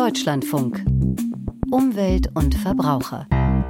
Deutschlandfunk. Umwelt und Verbraucher.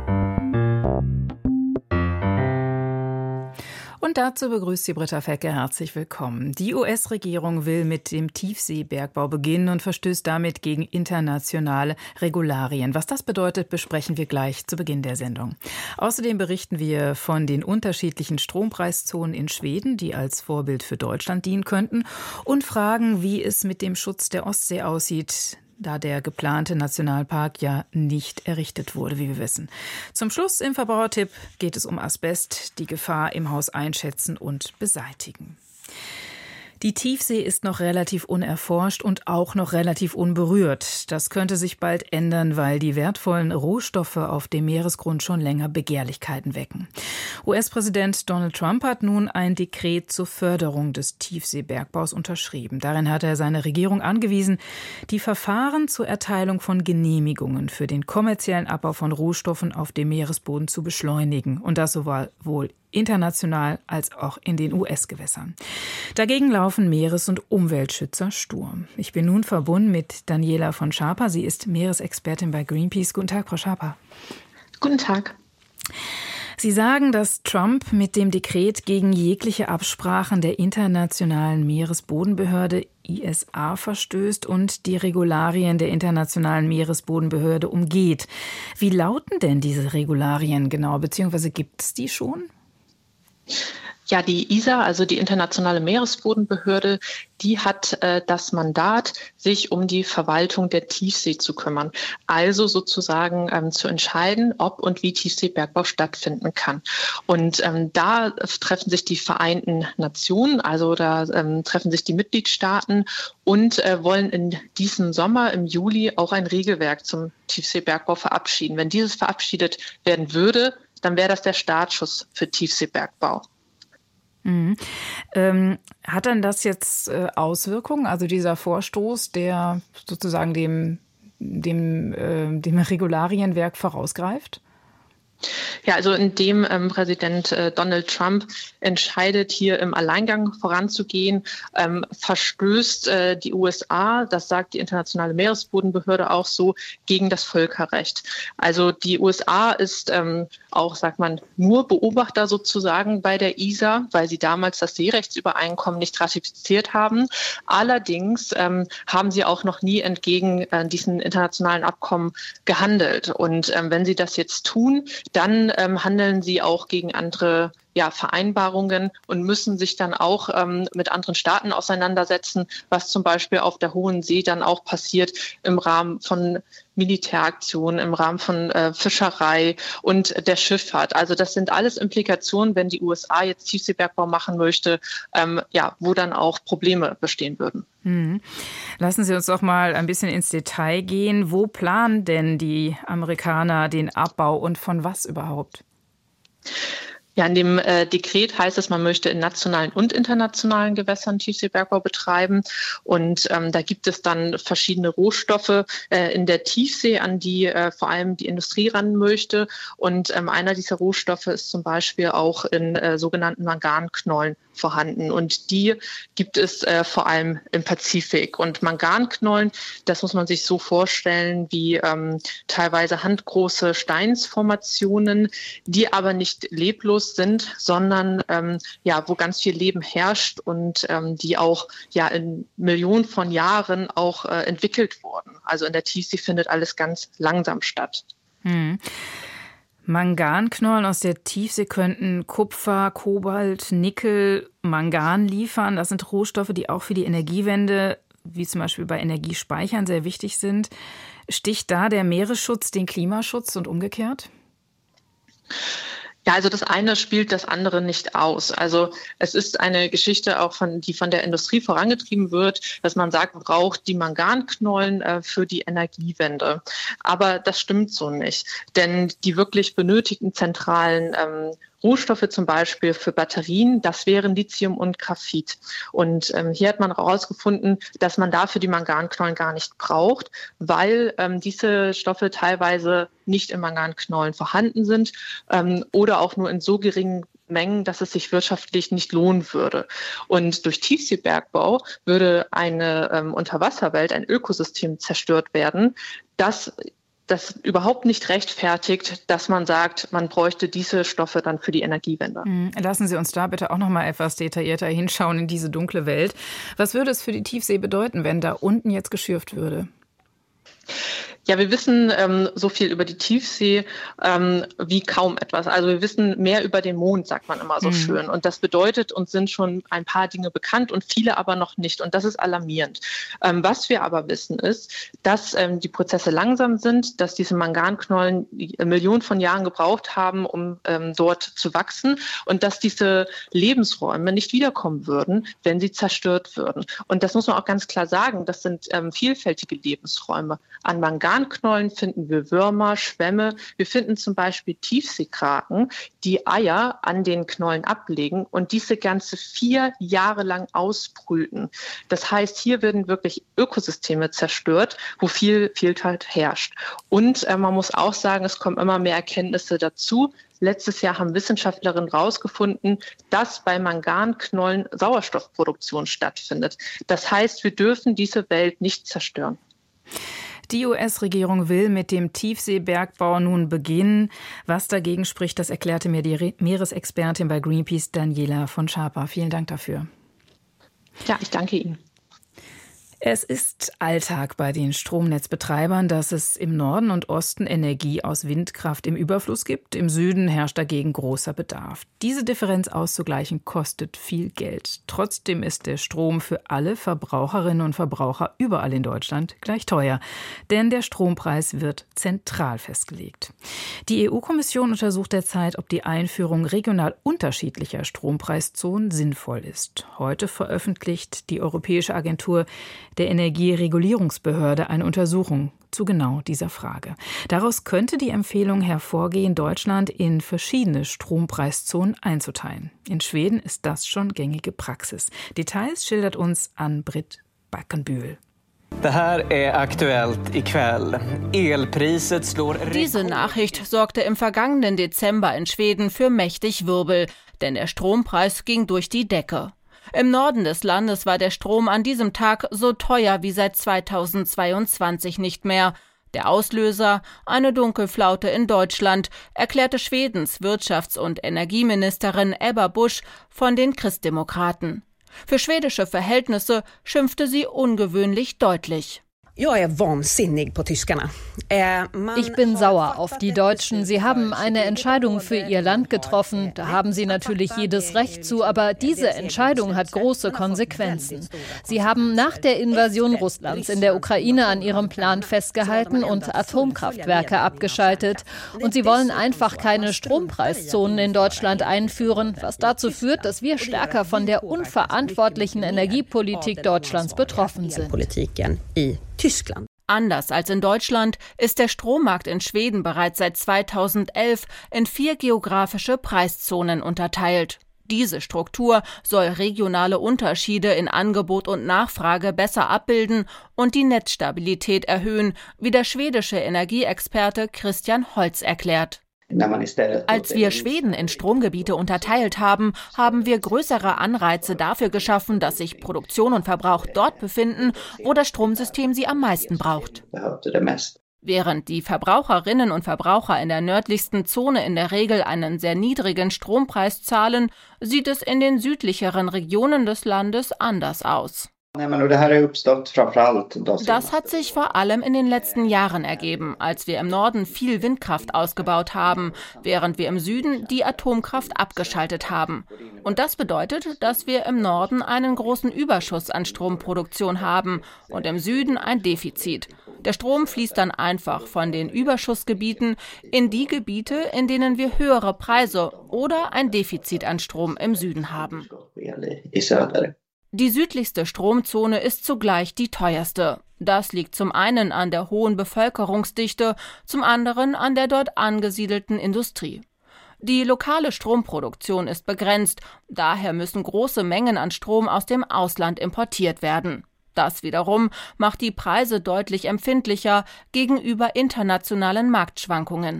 Und dazu begrüßt sie Britta Fecke. Herzlich willkommen. Die US-Regierung will mit dem Tiefseebergbau beginnen und verstößt damit gegen internationale Regularien. Was das bedeutet, besprechen wir gleich zu Beginn der Sendung. Außerdem berichten wir von den unterschiedlichen Strompreiszonen in Schweden, die als Vorbild für Deutschland dienen könnten, und fragen, wie es mit dem Schutz der Ostsee aussieht, da der geplante Nationalpark ja nicht errichtet wurde, wie wir wissen. Zum Schluss im Verbrauchertipp geht es um Asbest, die Gefahr im Haus einschätzen und beseitigen. Die Tiefsee ist noch relativ unerforscht und auch noch relativ unberührt. Das könnte sich bald ändern, weil die wertvollen Rohstoffe auf dem Meeresgrund schon länger Begehrlichkeiten wecken. US-Präsident Donald Trump hat nun ein Dekret zur Förderung des Tiefseebergbaus unterschrieben. Darin hat er seine Regierung angewiesen, die Verfahren zur Erteilung von Genehmigungen für den kommerziellen Abbau von Rohstoffen auf dem Meeresboden zu beschleunigen. Und das sowohl international als auch in den US-Gewässern. Dagegen laufen Meeres- und Umweltschützer Sturm. Ich bin nun verbunden mit Daniela von Schaper. Sie ist Meeresexpertin bei Greenpeace. Guten Tag, Frau Schaper. Guten Tag. Sie sagen, dass Trump mit dem Dekret gegen jegliche Absprachen der Internationalen Meeresbodenbehörde ISA verstößt und die Regularien der Internationalen Meeresbodenbehörde umgeht. Wie lauten denn diese Regularien genau, beziehungsweise gibt es die schon? Ja, die ISA, also die Internationale Meeresbodenbehörde, die hat das Mandat, sich um die Verwaltung der Tiefsee zu kümmern. Also sozusagen zu entscheiden, ob und wie Tiefseebergbau stattfinden kann. Und da treffen sich die Vereinten Nationen, also da treffen sich die Mitgliedstaaten und wollen in diesem Sommer, im Juli, auch ein Regelwerk zum Tiefseebergbau verabschieden. Wenn dieses verabschiedet werden würde, dann wäre das der Startschuss für Tiefseebergbau. Mhm. Hat dann das jetzt Auswirkungen, also dieser Vorstoß, der sozusagen dem Regularienwerk vorausgreift? Ja, also indem Präsident Donald Trump entscheidet, hier im Alleingang voranzugehen, verstößt die USA, das sagt die Internationale Meeresbodenbehörde auch so, gegen das Völkerrecht. Also die USA ist auch, sagt man, nur Beobachter sozusagen bei der ISA, weil sie damals das Seerechtsübereinkommen nicht ratifiziert haben. Allerdings haben sie auch noch nie entgegen diesen internationalen Abkommen gehandelt. Und wenn sie das jetzt tun, dann handeln sie auch gegen andere Vereinbarungen und müssen sich dann auch mit anderen Staaten auseinandersetzen, was zum Beispiel auf der Hohen See dann auch passiert im Rahmen von Militäraktionen, im Rahmen von Fischerei und der Schifffahrt. Also das sind alles Implikationen, wenn die USA jetzt Tiefseebergbau machen möchte, wo dann auch Probleme bestehen würden. Lassen Sie uns doch mal ein bisschen ins Detail gehen. Wo planen denn die Amerikaner den Abbau und von was überhaupt? Ja, in dem Dekret heißt es, man möchte in nationalen und internationalen Gewässern Tiefseebergbau betreiben. Und da gibt es dann verschiedene Rohstoffe in der Tiefsee, an die vor allem die Industrie ran möchte. Und einer dieser Rohstoffe ist zum Beispiel auch in sogenannten Manganknollen vorhanden. Und die gibt es vor allem im Pazifik. Und Manganknollen, das muss man sich so vorstellen wie teilweise handgroße Steinsformationen, die aber nicht leblos sind, sondern wo ganz viel Leben herrscht und die auch in Millionen von Jahren auch entwickelt wurden. Also in der Tiefsee findet alles ganz langsam statt. Manganknollen aus der Tiefsee könnten Kupfer, Kobalt, Nickel, Mangan liefern. Das sind Rohstoffe, die auch für die Energiewende, wie zum Beispiel bei Energiespeichern, sehr wichtig sind. Sticht da der Meeresschutz den Klimaschutz und umgekehrt? Ja, also das eine spielt das andere nicht aus. Also es ist eine Geschichte auch die von der Industrie vorangetrieben wird, dass man sagt, man braucht die Manganknollen für die Energiewende. Aber das stimmt so nicht. Denn die wirklich benötigten zentralen Rohstoffe zum Beispiel für Batterien, das wären Lithium und Graphit. Und hier hat man herausgefunden, dass man dafür die Manganknollen gar nicht braucht, weil diese Stoffe teilweise nicht in Manganknollen vorhanden sind oder auch nur in so geringen Mengen, dass es sich wirtschaftlich nicht lohnen würde. Und durch Tiefseebergbau würde eine Unterwasserwelt, ein Ökosystem zerstört werden, das überhaupt nicht rechtfertigt, dass man sagt, man bräuchte diese Stoffe dann für die Energiewende. Lassen Sie uns da bitte auch noch mal etwas detaillierter hinschauen in diese dunkle Welt. Was würde es für die Tiefsee bedeuten, wenn da unten jetzt geschürft würde? Ja, wir wissen so viel über die Tiefsee wie kaum etwas. Also wir wissen mehr über den Mond, sagt man immer so schön. Und das bedeutet, uns sind schon ein paar Dinge bekannt und viele aber noch nicht. Und das ist alarmierend. Was wir aber wissen ist, dass die Prozesse langsam sind, dass diese Manganknollen Millionen von Jahren gebraucht haben, um dort zu wachsen und dass diese Lebensräume nicht wiederkommen würden, wenn sie zerstört würden. Und das muss man auch ganz klar sagen, das sind vielfältige Lebensräume. An Manganknollen finden wir Würmer, Schwämme. Wir finden zum Beispiel Tiefseekraken, die Eier an den Knollen ablegen und diese ganze 4 Jahre lang ausbrüten. Das heißt, hier werden wirklich Ökosysteme zerstört, wo viel Vielfalt herrscht. Und man muss auch sagen, es kommen immer mehr Erkenntnisse dazu. Letztes Jahr haben Wissenschaftlerinnen herausgefunden, dass bei Manganknollen Sauerstoffproduktion stattfindet. Das heißt, wir dürfen diese Welt nicht zerstören. Die US-Regierung will mit dem Tiefseebergbau nun beginnen. Was dagegen spricht, das erklärte mir die Meeresexpertin bei Greenpeace, Daniela von Schaper. Vielen Dank dafür. Ja, ich danke Ihnen. Es ist Alltag bei den Stromnetzbetreibern, dass es im Norden und Osten Energie aus Windkraft im Überfluss gibt. Im Süden herrscht dagegen großer Bedarf. Diese Differenz auszugleichen kostet viel Geld. Trotzdem ist der Strom für alle Verbraucherinnen und Verbraucher überall in Deutschland gleich teuer. Denn der Strompreis wird zentral festgelegt. Die EU-Kommission untersucht derzeit, ob die Einführung regional unterschiedlicher Strompreiszonen sinnvoll ist. Heute veröffentlicht die Europäische Agentur der Energieregulierungsbehörde eine Untersuchung zu genau dieser Frage. Daraus könnte die Empfehlung hervorgehen, Deutschland in verschiedene Strompreiszonen einzuteilen. In Schweden ist das schon gängige Praxis. Details schildert uns Ann-Britt Backenbühl. Diese Nachricht sorgte im vergangenen Dezember in Schweden für mächtig Wirbel, denn der Strompreis ging durch die Decke. Im Norden des Landes war der Strom an diesem Tag so teuer wie seit 2022 nicht mehr. Der Auslöser, eine Dunkelflaute in Deutschland, erklärte Schwedens Wirtschafts- und Energieministerin Ebba Busch von den Kristdemokraten. Für schwedische Verhältnisse schimpfte sie ungewöhnlich deutlich. Ich bin sauer auf die Deutschen. Sie haben eine Entscheidung für ihr Land getroffen. Da haben sie natürlich jedes Recht zu, aber diese Entscheidung hat große Konsequenzen. Sie haben nach der Invasion Russlands in der Ukraine an ihrem Plan festgehalten und Atomkraftwerke abgeschaltet. Und sie wollen einfach keine Strompreiszonen in Deutschland einführen, was dazu führt, dass wir stärker von der unverantwortlichen Energiepolitik Deutschlands betroffen sind. Anders als in Deutschland ist der Strommarkt in Schweden bereits seit 2011 in 4 geografische Preiszonen unterteilt. Diese Struktur soll regionale Unterschiede in Angebot und Nachfrage besser abbilden und die Netzstabilität erhöhen, wie der schwedische Energieexperte Christian Holz erklärt. Als wir Schweden in Stromgebiete unterteilt haben, haben wir größere Anreize dafür geschaffen, dass sich Produktion und Verbrauch dort befinden, wo das Stromsystem sie am meisten braucht. Während die Verbraucherinnen und Verbraucher in der nördlichsten Zone in der Regel einen sehr niedrigen Strompreis zahlen, sieht es in den südlicheren Regionen des Landes anders aus. Das hat sich vor allem in den letzten Jahren ergeben, als wir im Norden viel Windkraft ausgebaut haben, während wir im Süden die Atomkraft abgeschaltet haben. Und das bedeutet, dass wir im Norden einen großen Überschuss an Stromproduktion haben und im Süden ein Defizit. Der Strom fließt dann einfach von den Überschussgebieten in die Gebiete, in denen wir höhere Preise oder ein Defizit an Strom im Süden haben. Die südlichste Stromzone ist zugleich die teuerste. Das liegt zum einen an der hohen Bevölkerungsdichte, zum anderen an der dort angesiedelten Industrie. Die lokale Stromproduktion ist begrenzt, daher müssen große Mengen an Strom aus dem Ausland importiert werden. Das wiederum macht die Preise deutlich empfindlicher gegenüber internationalen Marktschwankungen.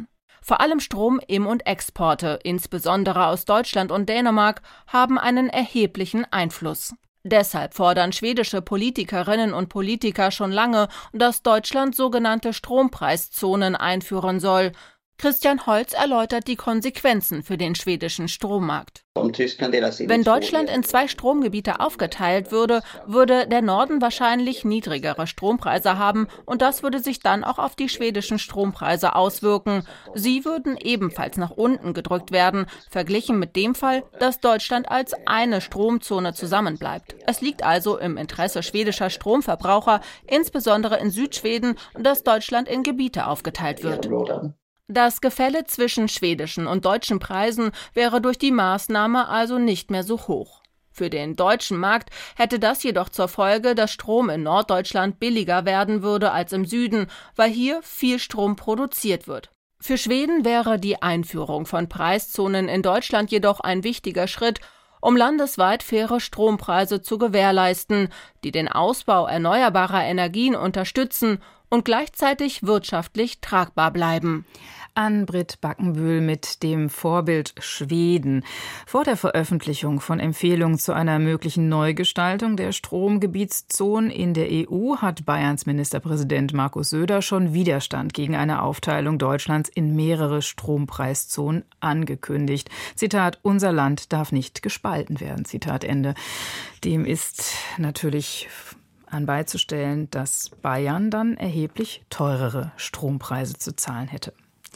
Vor allem Strom-Im- und Exporte, insbesondere aus Deutschland und Dänemark, haben einen erheblichen Einfluss. Deshalb fordern schwedische Politikerinnen und Politiker schon lange, dass Deutschland sogenannte Strompreiszonen einführen soll. Christian Holz erläutert die Konsequenzen für den schwedischen Strommarkt. Wenn Deutschland in 2 Stromgebiete aufgeteilt würde, würde der Norden wahrscheinlich niedrigere Strompreise haben und das würde sich dann auch auf die schwedischen Strompreise auswirken. Sie würden ebenfalls nach unten gedrückt werden, verglichen mit dem Fall, dass Deutschland als eine Stromzone zusammenbleibt. Es liegt also im Interesse schwedischer Stromverbraucher, insbesondere in Südschweden, dass Deutschland in Gebiete aufgeteilt wird. Das Gefälle zwischen schwedischen und deutschen Preisen wäre durch die Maßnahme also nicht mehr so hoch. Für den deutschen Markt hätte das jedoch zur Folge, dass Strom in Norddeutschland billiger werden würde als im Süden, weil hier viel Strom produziert wird. Für Schweden wäre die Einführung von Preiszonen in Deutschland jedoch ein wichtiger Schritt, um landesweit faire Strompreise zu gewährleisten, die den Ausbau erneuerbarer Energien unterstützen und gleichzeitig wirtschaftlich tragbar bleiben. Ann-Britt Backenbühl mit dem Vorbild Schweden. Vor der Veröffentlichung von Empfehlungen zu einer möglichen Neugestaltung der Stromgebietszonen in der EU hat Bayerns Ministerpräsident Markus Söder schon Widerstand gegen eine Aufteilung Deutschlands in mehrere Strompreiszonen angekündigt. Zitat: Unser Land darf nicht gespalten werden. Zitat Ende. Dem ist natürlich anbeizustellen, dass Bayern dann erheblich teurere Strompreise zu zahlen hätte.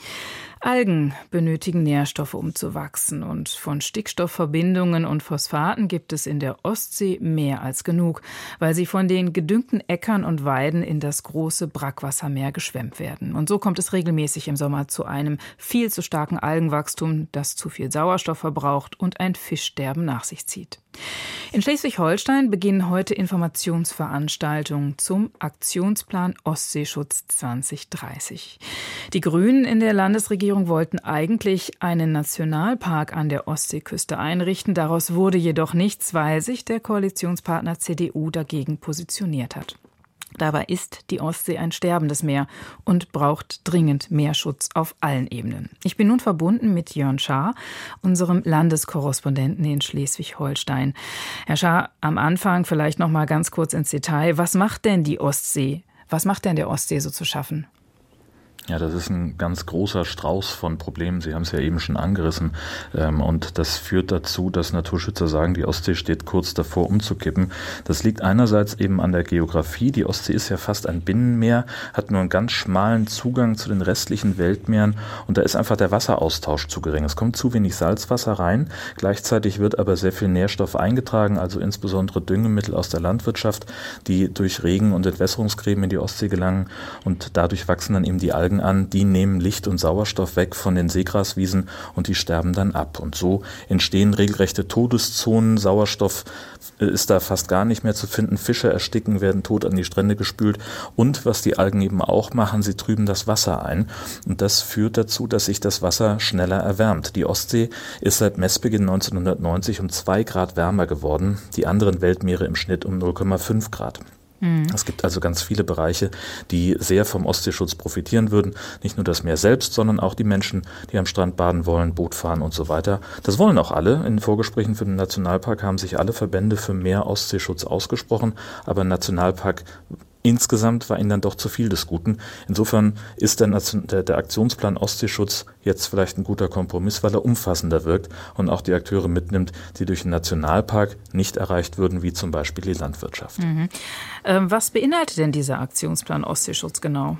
Algen benötigen Nährstoffe, um zu wachsen. Und von Stickstoffverbindungen und Phosphaten gibt es in der Ostsee mehr als genug, weil sie von den gedüngten Äckern und Weiden in das große Brackwassermeer geschwemmt werden. Und so kommt es regelmäßig im Sommer zu einem viel zu starken Algenwachstum, das zu viel Sauerstoff verbraucht und ein Fischsterben nach sich zieht. In Schleswig-Holstein beginnen heute Informationsveranstaltungen zum Aktionsplan Ostseeschutz 2030. Die Grünen in der Landesregierung wollten eigentlich einen Nationalpark an der Ostseeküste einrichten. Daraus wurde jedoch nichts, weil sich der Koalitionspartner CDU dagegen positioniert hat. Dabei ist die Ostsee ein sterbendes Meer und braucht dringend mehr Schutz auf allen Ebenen. Ich bin nun verbunden mit Jörn Schaar, unserem Landeskorrespondenten in Schleswig-Holstein. Herr Schaar, am Anfang vielleicht noch mal ganz kurz ins Detail. Was macht denn die Ostsee? Was macht denn der Ostsee so zu schaffen? Ja, das ist ein ganz großer Strauß von Problemen. Sie haben es ja eben schon angerissen. Und das führt dazu, dass Naturschützer sagen, die Ostsee steht kurz davor umzukippen. Das liegt einerseits eben an der Geografie. Die Ostsee ist ja fast ein Binnenmeer, hat nur einen ganz schmalen Zugang zu den restlichen Weltmeeren. Und da ist einfach der Wasseraustausch zu gering. Es kommt zu wenig Salzwasser rein. Gleichzeitig wird aber sehr viel Nährstoff eingetragen, also insbesondere Düngemittel aus der Landwirtschaft, die durch Regen und Entwässerungsgräben in die Ostsee gelangen. Und dadurch wachsen dann eben die Algen an, die nehmen Licht und Sauerstoff weg von den Seegraswiesen und die sterben dann ab. Und so entstehen regelrechte Todeszonen. Sauerstoff ist da fast gar nicht mehr zu finden. Fische ersticken, werden tot an die Strände gespült. Und was die Algen eben auch machen, sie trüben das Wasser ein. Und das führt dazu, dass sich das Wasser schneller erwärmt. Die Ostsee ist seit Messbeginn 1990 um 2 Grad wärmer geworden. Die anderen Weltmeere im Schnitt um 0,5 Grad. Es gibt also ganz viele Bereiche, die sehr vom Ostseeschutz profitieren würden. Nicht nur das Meer selbst, sondern auch die Menschen, die am Strand baden wollen, Boot fahren und so weiter. Das wollen auch alle. In den Vorgesprächen für den Nationalpark haben sich alle Verbände für mehr Ostseeschutz ausgesprochen. Aber ein Nationalpark insgesamt war ihnen dann doch zu viel des Guten. Insofern ist der Aktionsplan Ostseeschutz jetzt vielleicht ein guter Kompromiss, weil er umfassender wirkt und auch die Akteure mitnimmt, die durch den Nationalpark nicht erreicht würden, wie zum Beispiel die Landwirtschaft. Was beinhaltet denn dieser Aktionsplan Ostseeschutz genau?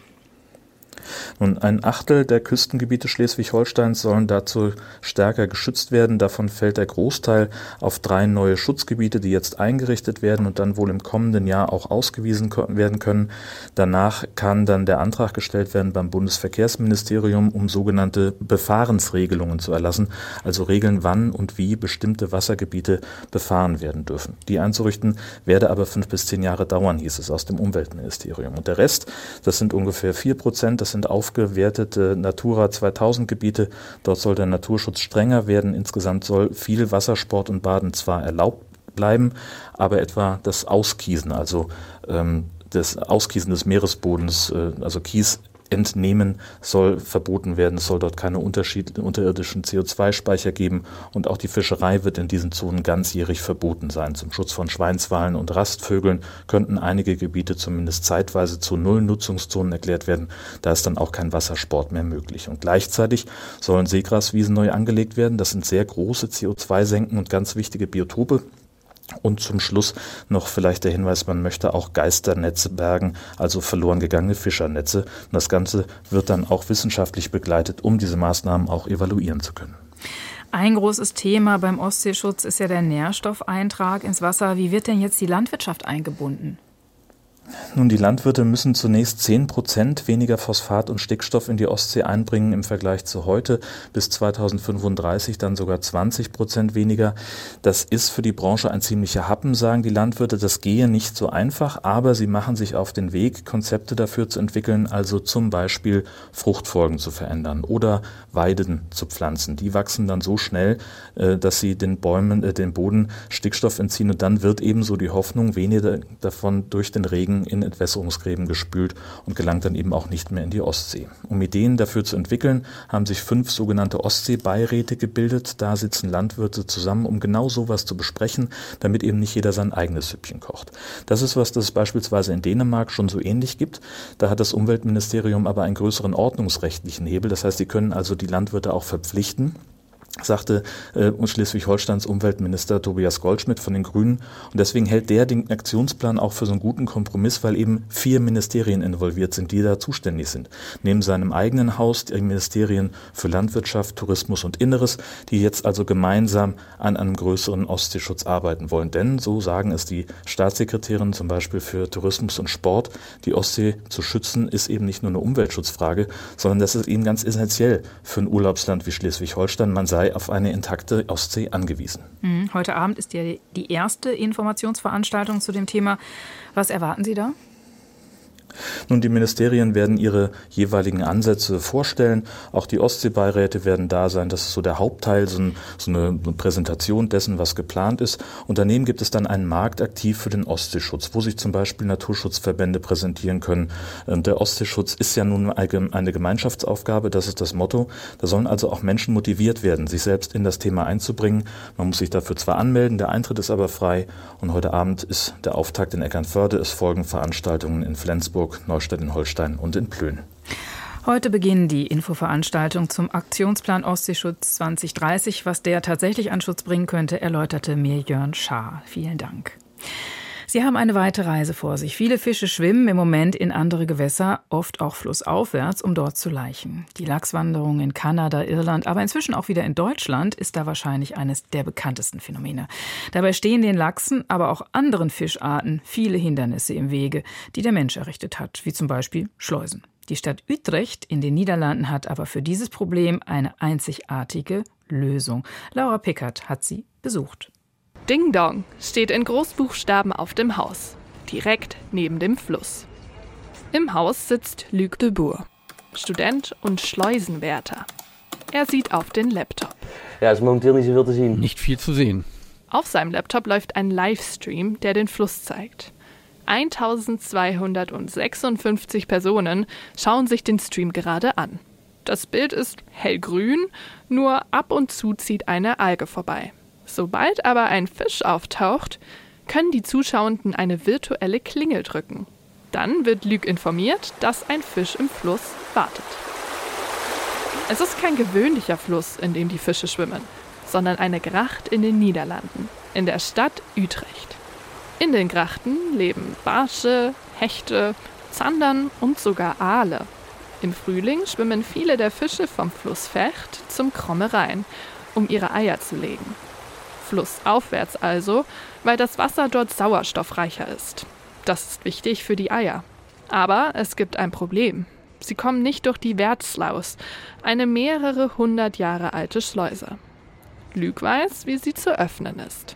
Nun, 1/8 der Küstengebiete Schleswig-Holsteins sollen dazu stärker geschützt werden. Davon fällt der Großteil auf 3 neue Schutzgebiete, die jetzt eingerichtet werden und dann wohl im kommenden Jahr auch ausgewiesen werden können. Danach kann dann der Antrag gestellt werden beim Bundesverkehrsministerium, um sogenannte Befahrensregelungen zu erlassen, also Regeln, wann und wie bestimmte Wassergebiete befahren werden dürfen. Die einzurichten werde aber 5 bis 10 Jahre dauern, hieß es aus dem Umweltministerium. Und der Rest, das sind ungefähr 4%, das sind aufgewertete Natura 2000 Gebiete. Dort soll der Naturschutz strenger werden. Insgesamt soll viel Wassersport und Baden zwar erlaubt bleiben, aber etwa das Auskiesen, also das Auskiesen des Meeresbodens, also Kies Entnehmen soll verboten werden. Es soll dort keine unterirdischen CO2-Speicher geben und auch die Fischerei wird in diesen Zonen ganzjährig verboten sein. Zum Schutz von Schweinswalen und Rastvögeln könnten einige Gebiete zumindest zeitweise zu Nullnutzungszonen erklärt werden. Da ist dann auch kein Wassersport mehr möglich. Und gleichzeitig sollen Seegraswiesen neu angelegt werden. Das sind sehr große CO2-Senken und ganz wichtige Biotope. Und zum Schluss noch vielleicht der Hinweis, man möchte auch Geisternetze bergen, also verloren gegangene Fischernetze. Und das Ganze wird dann auch wissenschaftlich begleitet, um diese Maßnahmen auch evaluieren zu können. Ein großes Thema beim Ostseeschutz ist ja der Nährstoffeintrag ins Wasser. Wie wird denn jetzt die Landwirtschaft eingebunden? Nun, die Landwirte müssen zunächst 10% weniger Phosphat und Stickstoff in die Ostsee einbringen im Vergleich zu heute. Bis 2035 dann sogar 20% weniger. Das ist für die Branche ein ziemlicher Happen, sagen die Landwirte. Das gehe nicht so einfach, aber sie machen sich auf den Weg, Konzepte dafür zu entwickeln, also zum Beispiel Fruchtfolgen zu verändern oder Weiden zu pflanzen. Die wachsen dann so schnell, dass sie den Bäumen, den Boden Stickstoff entziehen und dann wird ebenso die Hoffnung, weniger davon durch den Regen in Entwässerungsgräben gespült und gelangt dann eben auch nicht mehr in die Ostsee. Um Ideen dafür zu entwickeln, haben sich 5 sogenannte Ostseebeiräte gebildet. Da sitzen Landwirte zusammen, um genau sowas zu besprechen, damit eben nicht jeder sein eigenes Süppchen kocht. Das ist was, das es beispielsweise in Dänemark schon so ähnlich gibt. Da hat das Umweltministerium aber einen größeren ordnungsrechtlichen Hebel. Das heißt, sie können also die Landwirte auch verpflichten, sagte Schleswig-Holsteins Umweltminister Tobias Goldschmidt von den Grünen. Und deswegen hält der den Aktionsplan auch für so einen guten Kompromiss, weil eben 4 Ministerien involviert sind, die da zuständig sind. Neben seinem eigenen Haus die Ministerien für Landwirtschaft, Tourismus und Inneres, die jetzt also gemeinsam an einem größeren Ostseeschutz arbeiten wollen. Denn, so sagen es die Staatssekretärinnen zum Beispiel für Tourismus und Sport, die Ostsee zu schützen ist eben nicht nur eine Umweltschutzfrage, sondern das ist eben ganz essentiell für ein Urlaubsland wie Schleswig-Holstein. Man sei auf eine intakte Ostsee angewiesen. Heute Abend ist ja die erste Informationsveranstaltung zu dem Thema. Was erwarten Sie da? Nun, die Ministerien werden ihre jeweiligen Ansätze vorstellen. Auch die Ostseebeiräte werden da sein. Das ist so der Hauptteil, so eine Präsentation dessen, was geplant ist. Und daneben gibt es dann einen Markt aktiv für den Ostseeschutz, wo sich zum Beispiel Naturschutzverbände präsentieren können. Der Ostseeschutz ist ja nun eine Gemeinschaftsaufgabe, das ist das Motto. Da sollen also auch Menschen motiviert werden, sich selbst in das Thema einzubringen. Man muss sich dafür zwar anmelden, der Eintritt ist aber frei. Und heute Abend ist der Auftakt in Eckernförde. Es folgen Veranstaltungen in Flensburg, Neustadt in Holstein und in Plön. Heute beginnen die Infoveranstaltungen zum Aktionsplan Ostseeschutz 2030. Was der tatsächlich an Schutz bringen könnte, erläuterte mir Jörn Schaar. Vielen Dank. Sie haben eine weite Reise vor sich. Viele Fische schwimmen im Moment in andere Gewässer, oft auch flussaufwärts, um dort zu laichen. Die Lachswanderung in Kanada, Irland, aber inzwischen auch wieder in Deutschland ist da wahrscheinlich eines der bekanntesten Phänomene. Dabei stehen den Lachsen, aber auch anderen Fischarten viele Hindernisse im Wege, die der Mensch errichtet hat, wie zum Beispiel Schleusen. Die Stadt Utrecht in den Niederlanden hat aber für dieses Problem eine einzigartige Lösung. Laura Pickert hat sie besucht. Ding Dong steht in Großbuchstaben auf dem Haus, direkt neben dem Fluss. Im Haus sitzt Luc de Boer, Student und Schleusenwärter. Er sieht auf den Laptop. Ja, es ist momentan nicht so viel zu sehen. Nicht viel zu sehen. Auf seinem Laptop läuft ein Livestream, der den Fluss zeigt. 1256 Personen schauen sich den Stream gerade an. Das Bild ist hellgrün, nur ab und zu zieht eine Alge vorbei. Sobald aber ein Fisch auftaucht, können die Zuschauenden eine virtuelle Klingel drücken. Dann wird Luc informiert, dass ein Fisch im Fluss wartet. Es ist kein gewöhnlicher Fluss, in dem die Fische schwimmen, sondern eine Gracht in den Niederlanden, in der Stadt Utrecht. In den Grachten leben Barsche, Hechte, Zandern und sogar Aale. Im Frühling schwimmen viele der Fische vom Fluss Vecht zum Kromme Rhein, um ihre Eier zu legen. Flussaufwärts also, weil das Wasser dort sauerstoffreicher ist. Das ist wichtig für die Eier. Aber es gibt ein Problem. Sie kommen nicht durch die Wertslaus, eine mehrere 100 Jahre alte Schleuse. Luc weiß, wie sie zu öffnen ist.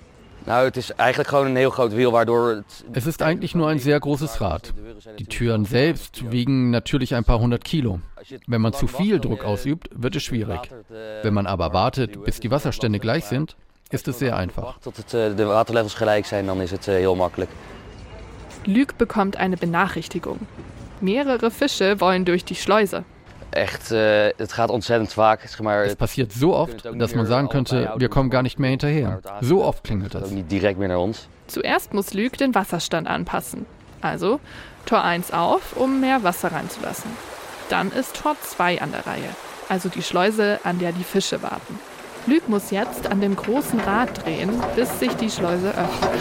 Es ist eigentlich nur ein sehr großes Rad. Die Türen selbst wiegen natürlich ein paar 100 Kilo. Wenn man zu viel Druck ausübt, wird es schwierig. Wenn man aber wartet, bis die Wasserstände gleich sind, ist es sehr einfach. Luc bekommt eine Benachrichtigung. Mehrere Fische wollen durch die Schleuse. Es passiert so oft, dass man sagen könnte, wir kommen gar nicht mehr hinterher. So oft klingelt das. Zuerst muss Luc den Wasserstand anpassen. Also Tor 1 auf, um mehr Wasser reinzulassen. Dann ist Tor 2 an der Reihe, also die Schleuse, an der die Fische warten. Luc muss jetzt an dem großen Rad drehen, bis sich die Schleuse öffnet.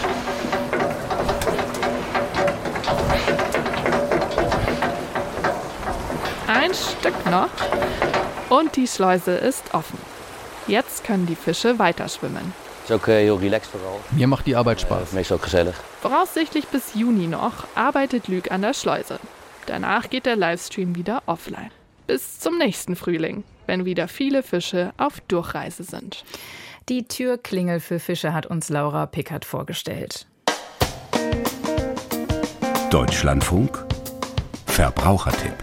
Ein Stück noch und die Schleuse ist offen. Jetzt können die Fische weiterschwimmen. Mir macht die Arbeit Spaß. Voraussichtlich bis Juni noch arbeitet Luc an der Schleuse. Danach geht der Livestream wieder offline. Bis zum nächsten Frühling, wenn wieder viele Fische auf Durchreise sind. Die Türklingel für Fische hat uns Laura Pickert vorgestellt. Deutschlandfunk Verbrauchertipp.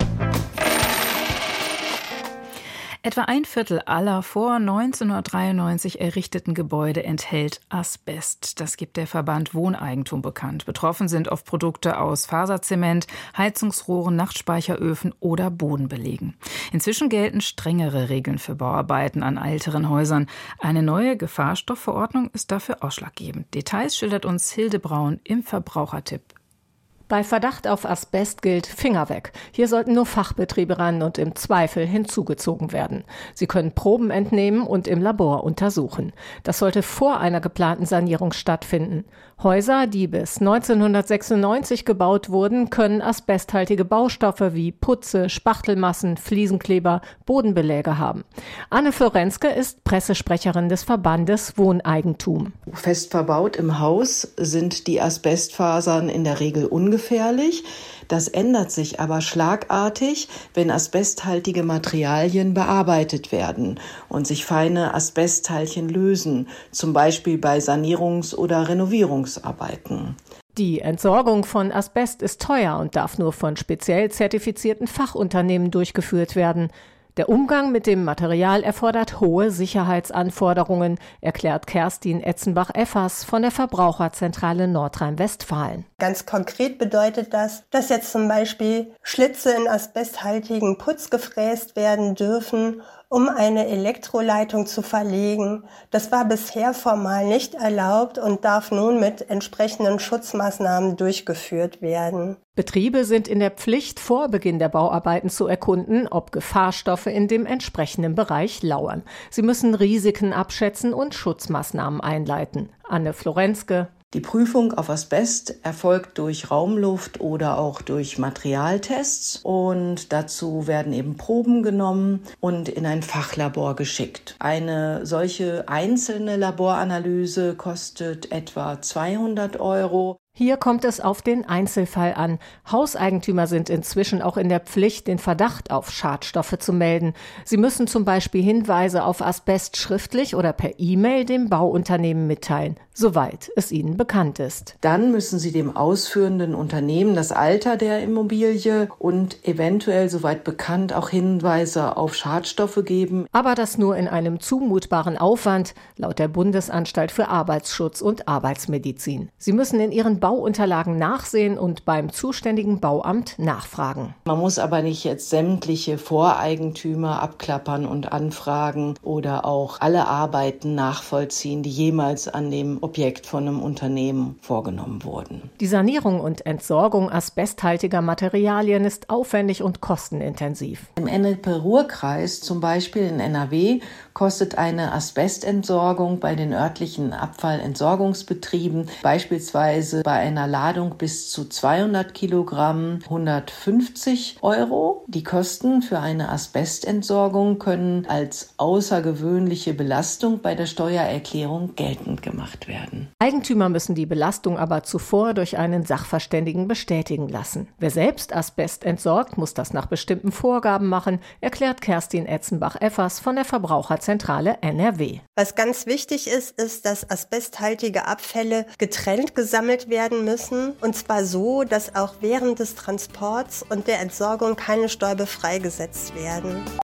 Etwa ein Viertel aller vor 1993 errichteten Gebäude enthält Asbest. Das gibt der Verband Wohneigentum bekannt. Betroffen sind oft Produkte aus Faserzement, Heizungsrohren, Nachtspeicheröfen oder Bodenbelegen. Inzwischen gelten strengere Regeln für Bauarbeiten an älteren Häusern. Eine neue Gefahrstoffverordnung ist dafür ausschlaggebend. Details schildert uns Hilde Braun im Verbrauchertipp. Bei Verdacht auf Asbest gilt Finger weg. Hier sollten nur Fachbetriebe ran und im Zweifel hinzugezogen werden. Sie können Proben entnehmen und im Labor untersuchen. Das sollte vor einer geplanten Sanierung stattfinden. Häuser, die bis 1996 gebaut wurden, können asbesthaltige Baustoffe wie Putze, Spachtelmassen, Fliesenkleber, Bodenbeläge haben. Anne Florenzke ist Pressesprecherin des Verbandes Wohneigentum. Fest verbaut im Haus sind die Asbestfasern in der Regel ungefährlich. Das ändert sich aber schlagartig, wenn asbesthaltige Materialien bearbeitet werden und sich feine Asbestteilchen lösen, zum Beispiel bei Sanierungs- oder Renovierungsarbeiten. Die Entsorgung von Asbest ist teuer und darf nur von speziell zertifizierten Fachunternehmen durchgeführt werden. Der Umgang mit dem Material erfordert hohe Sicherheitsanforderungen, erklärt Kerstin Etzenbach-Effers von der Verbraucherzentrale Nordrhein-Westfalen. Ganz konkret bedeutet das, dass jetzt zum Beispiel Schlitze in asbesthaltigen Putz gefräst werden dürfen, um eine Elektroleitung zu verlegen. Das war bisher formal nicht erlaubt und darf nun mit entsprechenden Schutzmaßnahmen durchgeführt werden. Betriebe sind in der Pflicht, vor Beginn der Bauarbeiten zu erkunden, ob Gefahrstoffe in dem entsprechenden Bereich lauern. Sie müssen Risiken abschätzen und Schutzmaßnahmen einleiten. Anne Florenzke. Die Prüfung auf Asbest erfolgt durch Raumluft oder auch durch Materialtests und dazu werden eben Proben genommen und in ein Fachlabor geschickt. Eine solche einzelne Laboranalyse kostet etwa 200 €. Hier kommt es auf den Einzelfall an. Hauseigentümer sind inzwischen auch in der Pflicht, den Verdacht auf Schadstoffe zu melden. Sie müssen zum Beispiel Hinweise auf Asbest schriftlich oder per E-Mail dem Bauunternehmen mitteilen, soweit es ihnen bekannt ist. Dann müssen sie dem ausführenden Unternehmen das Alter der Immobilie und eventuell, soweit bekannt, auch Hinweise auf Schadstoffe geben. Aber das nur in einem zumutbaren Aufwand, laut der Bundesanstalt für Arbeitsschutz und Arbeitsmedizin. Sie müssen in ihren Bauunterlagen nachsehen und beim zuständigen Bauamt nachfragen. Man muss aber nicht jetzt sämtliche Voreigentümer abklappern und anfragen oder auch alle Arbeiten nachvollziehen, die jemals an dem Objekt von einem Unternehmen vorgenommen wurden. Die Sanierung und Entsorgung asbesthaltiger Materialien ist aufwendig und kostenintensiv. Im NRW-Ruhr-Kreis, zum Beispiel in NRW, kostet eine Asbestentsorgung bei den örtlichen Abfallentsorgungsbetrieben beispielsweise bei einer Ladung bis zu 200 Kilogramm 150 €. Die Kosten für eine Asbestentsorgung können als außergewöhnliche Belastung bei der Steuererklärung geltend gemacht werden. Eigentümer müssen die Belastung aber zuvor durch einen Sachverständigen bestätigen lassen. Wer selbst Asbest entsorgt, muss das nach bestimmten Vorgaben machen, erklärt Kerstin Etzenbach-Effers von der Verbraucherzentrale NRW. Was ganz wichtig ist, dass asbesthaltige Abfälle getrennt gesammelt werden müssen, und zwar so, dass auch während des Transports und der Entsorgung keine Stäube freigesetzt werden.